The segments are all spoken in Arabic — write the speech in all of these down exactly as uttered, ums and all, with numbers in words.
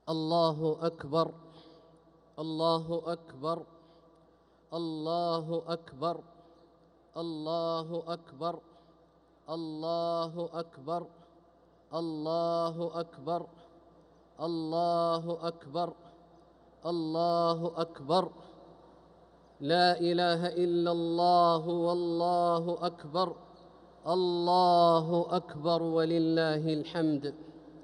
الله أكبر الله أكبر الله أكبر الله أكبر الله أكبر الله أكبر الله أكبر الله أكبر لا إله إلا الله والله أكبر الله أكبر ولله الحمد.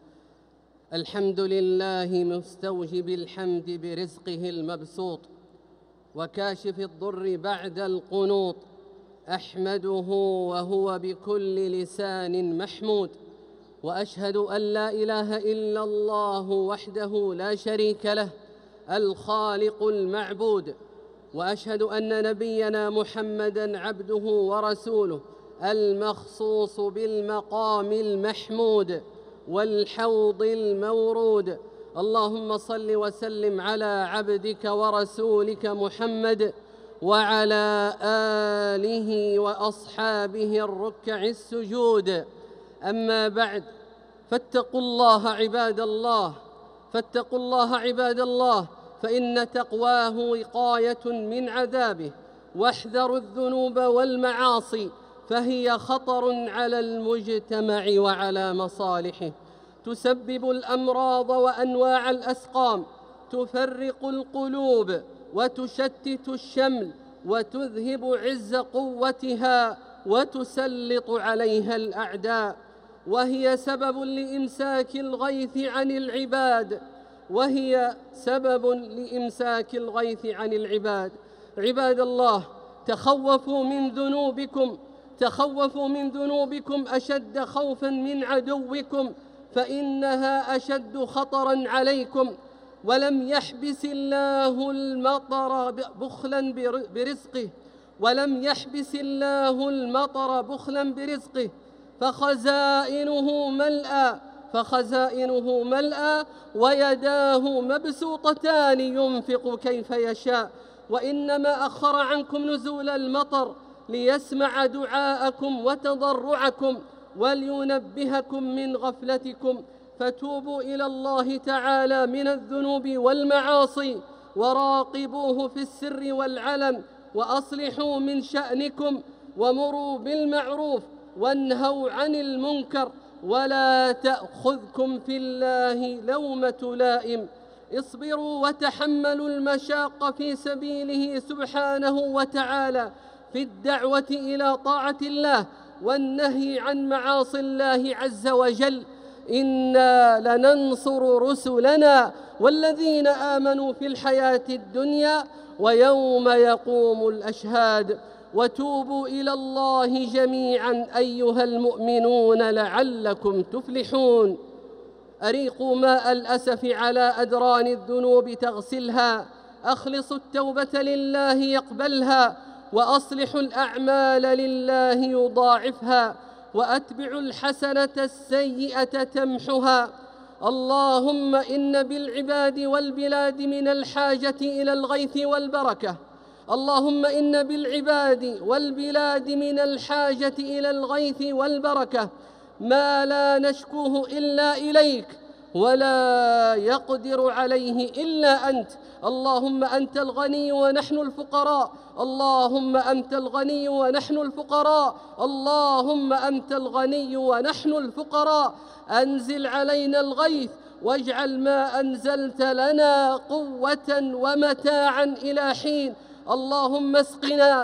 الحمد لله مستوجب الحمد برزقه المبسوط وكاشف الضر بعد القنوط، أحمده وهو بكل لسان محمود، وأشهد أن لا إله إلا الله وحده لا شريك له الخالق المعبود، وأشهد أن نبينا محمدًا عبده ورسوله المخصوص بالمقام المحمود والحوض المورود. اللهم صل وسلم على عبدك ورسولك محمد وعلى آله وأصحابه الركع السجود. أما بعد، فاتقوا الله عباد الله، فاتقوا الله عباد الله، فإن تقواه وقاية من عذابه، واحذروا الذنوب والمعاصي فهي خطر على المجتمع وعلى مصالحه، تسبب الأمراض وأنواع الأسقام، تفرق القلوب وتشتت الشمل وتذهب عز قوتها وتسلط عليها الأعداء، وهي سبب لإمساك الغيث عن العباد وهي سبب لإمساك الغيث عن العباد. عباد الله، تخوفوا من ذنوبكم، تخوفوا من ذنوبكم أشد خوفا من عدوكم، فإنها أشد خطرا عليكم. ولم يحبس الله المطر بخلا برزقه ولم يحبس الله المطر بخلا برزقه فخزائنه ملأى فخزائنه ملأى ويداه مبسوطتان ينفق كيف يشاء، وإنما أخر عنكم نزول المطر ليسمع دعاءكم وتضرعكم ولينبهكم من غفلتكم، فتوبوا إلى الله تعالى من الذنوب والمعاصي، وراقبوه في السر والعلن، وأصلحوا من شأنكم، ومروا بالمعروف وانهوا عن المنكر، ولا تأخذكم في الله لومة لائم. اصبروا وتحملوا المشاق في سبيله سبحانه وتعالى في الدعوة إلى طاعة الله والنهي عن معاصي الله عز وجل. إنا لننصر رسلنا والذين آمنوا في الحياة الدنيا ويوم يقوم الأشهاد. وتوبوا إلى الله جميعا أيها المؤمنون لعلكم تفلحون. أريقوا ماء الأسف على أدران الذنوب تغسلها، أخلصوا التوبة لله يقبلها، وأصلحوا الأعمال لله يضاعفها، وأتبعوا الحسنة السيئة تمحها. اللهم إن بالعباد والبلاد من الحاجة إلى الغيث والبركة اللهم إن بالعباد والبلاد من الحاجة إلى الغيث والبركة ما لا نشكوه إلا إليك ولا يقدر عليه إلا أنت. اللهم أنت الغني ونحن الفقراء اللهم أنت الغني ونحن الفقراء اللهم أنت الغني ونحن الفقراء. أنزل علينا الغيث واجعل ما أنزلت لنا قوة ومتاعا إلى حين. اللهم اسقنا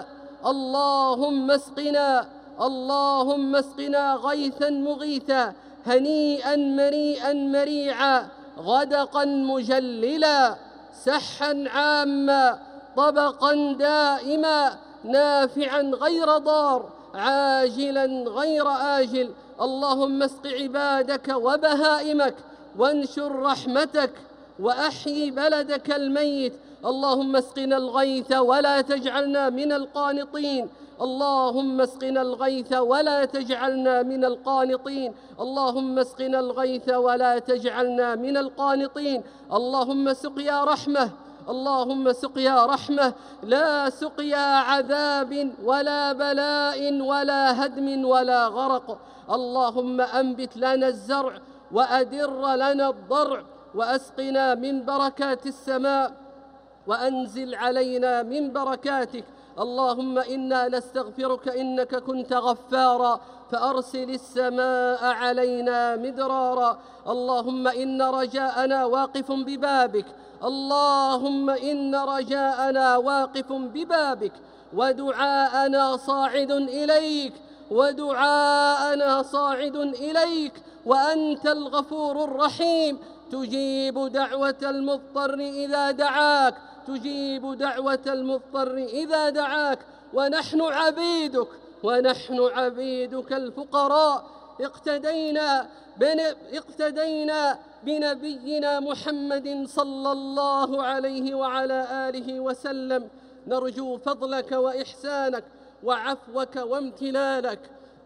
اللهم اسقنا اللهم اسقنا غيثا مغيثا، هنيئا مريئا مريعا، غدقا مجللا، سحا عاما، طبقا دائما، نافعا غير ضار، عاجلا غير آجل. اللهم اسق عبادك وبهائمك، وانشر رحمتك، وأحيي بلدك الميت. اللهم اسقنا الغيث ولا تجعلنا من القانطين اللهم اسقنا الغيث ولا تجعلنا من القانطين اللهم اسقنا الغيث ولا تجعلنا من القانطين. اللهم سقيا رحمة اللهم سقيا رحمة لا سقيا عذاب ولا بلاء ولا هدم ولا غرق. اللهم أنبت لنا الزرع وأدر لنا الضرع وأسقنا من بركات السماء وأنزل علينا من بركاتك. اللهم إنا نستغفرك إنك كنت غفارا فأرسل السماء علينا مدرارا. اللهم إن رجاءنا واقف ببابك، اللهم إن رجاءنا واقف ببابك، ودعاءنا صاعد إليك، ودعاءنا صاعد إليك، وأنت الغفور الرحيم تجيب دعوة المضطر إذا دعاك، تجيب دعوة المضطر إذا دعاك. ونحن عبيدك، ونحن عبيدك الفقراء اقتدينا اقتدينا بنبينا محمد صلى الله عليه وعلى آله وسلم، نرجو فضلك وإحسانك وعفوك وامتنانك.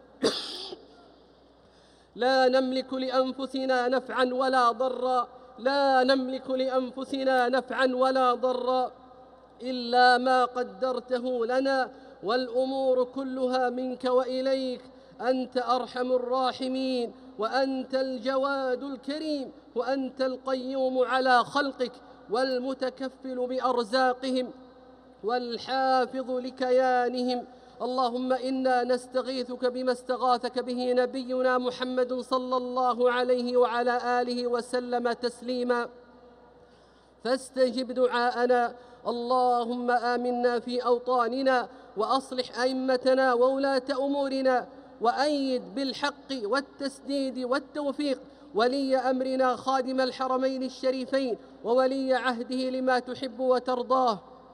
لا نملك لأنفسنا نفعا ولا ضرا، لا نملك لأنفسنا نفعا ولا ضرا إلا ما قدرته لنا، والأمور كلها منك وإليك. أنت أرحم الراحمين، وأنت الجواد الكريم، وأنت القيوم على خلقك، والمتكفل بأرزاقهم، والحافظ لكيانهم. اللهم إنا نستغيثك بما استغاثك به نبينا محمد صلى الله عليه وعلى آله وسلم تسليما، فاستجب دعاءنا. اللهم آمنا في أوطاننا، وأصلح أئمتنا وولاة أمورنا، وأيد بالحق والتسديد والتوفيق ولي أمرنا خادم الحرمين الشريفين وولي عهده لما تحب وترضاه.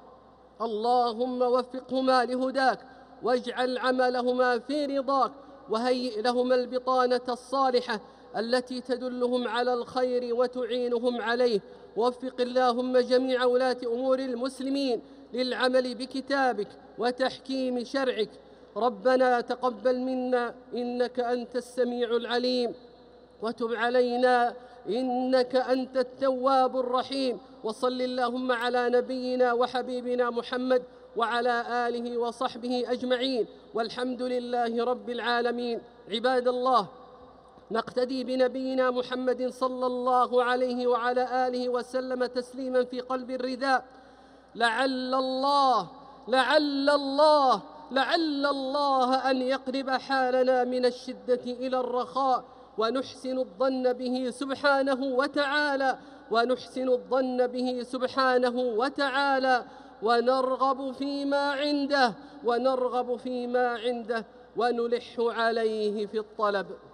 اللهم وفقهما لهداك، واجعل عملهما في رضاك، وهيئ لهما البطانة الصالحة التي تدلهم على الخير وتعينهم عليه. وفق اللهم جميع ولاة أمور المسلمين للعمل بكتابك وتحكيم شرعك. ربنا تقبل منا إنك أنت السميع العليم، وتب علينا إنك أنت التواب الرحيم. وصل اللهم على نبينا وحبيبنا محمد وعلى آله وصحبه أجمعين، والحمد لله رب العالمين. عباد الله، نقتدي بنبينا محمد صلى الله عليه وعلى آله وسلم تسليما في قلب الرداء. لعل الله لعل الله لعل الله أن يقرب حالنا من الشدة إلى الرخاء، ونحسن الظن به سبحانه وتعالى ونحسن الظن به سبحانه وتعالى ونرغب فيما عنده ونرغب فيما عنده ونلح عليه في الطلب.